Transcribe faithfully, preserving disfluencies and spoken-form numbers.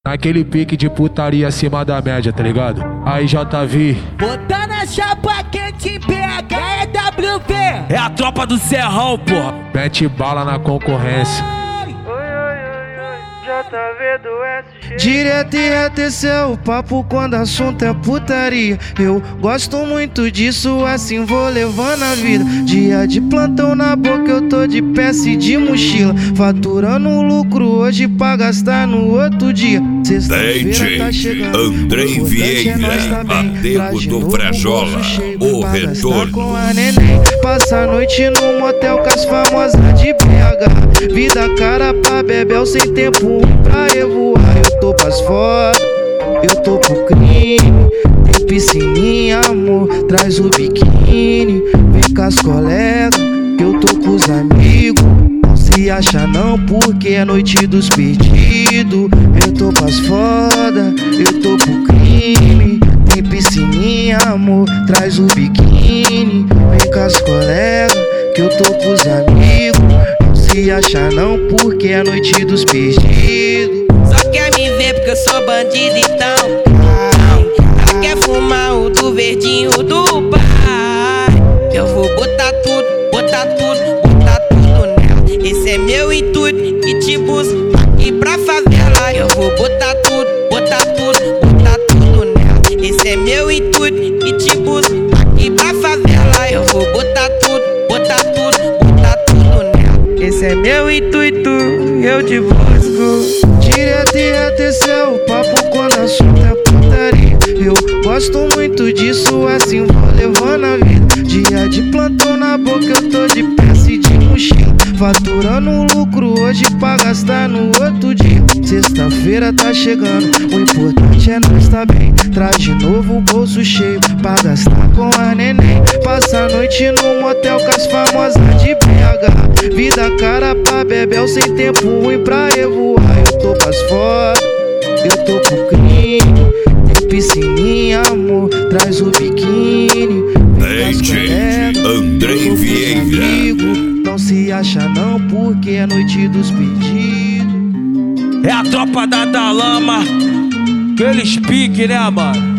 Naquele pique de putaria acima da média, tá ligado? Aí J V, botando a chapa quente, B H é W V. É a tropa do Serrão, porra. mete bala na concorrência. Direto e reto, esse é o papo quando assunto é putaria. Eu gosto muito disso, assim vou levando a vida. Dia de plantão na boca, eu tô de peça e de mochila, faturando lucro hoje pra gastar no outro dia. Sexta-feira tá chegando, Andrei Vieira, Matego do Frajola, o retorno. Passa a noite no motel com as famosas de B H. Vida cara pra bebel sem tempo pra revoar. Eu tô pras foda, eu tô pro crime. Tem piscininha, amor, traz o biquíni. Vem com as colegas, que eu tô com os amigos. Não se acha não, porque é noite dos perdidos. Eu tô pras foda, eu tô pro crime. Tem piscininha, amor, traz o biquíni. Vem com as colegas, que eu tô com os amigos. Não se acha não, porque é noite dos perdidos. Só quer me ver porque eu sou bandido, então ela quer fumar o do verdinho do pai. Eu vou botar tudo, botar tudo, botar tudo nela. Esse é meu intuito e te busco aqui pra favela. Eu vou botar tudo, botar tudo, botar tudo nela. Esse é meu intuito e te busco aqui pra favela. Eu vou botar tudo, botar tudo, botar tudo nela. Esse é meu intuito, eu te busco. Direto e reto, esse é o papo quando assunto é putaria. Eu gosto muito disso, assim vou levando a vida. Dia de plantão na boca, eu tô de peça e de mochila, faturando lucro hoje pra gastar no outro dia. Sexta-feira tá chegando, o importante é nós tá bem. Traz de novo o bolso cheio pra gastar com a neném. Passa a noite no motel com as famosas de B H. Vida cara pra bebel sem tempo ruim pra revoar. Eu tô pras foda, eu tô pro crime. Tem piscininha, amor, traz o biquíni. D J Andrei Vieira. Não se acha não, porque é noite dos perdidos. É a tropa da Dalama. Aqueles pique, né, mano?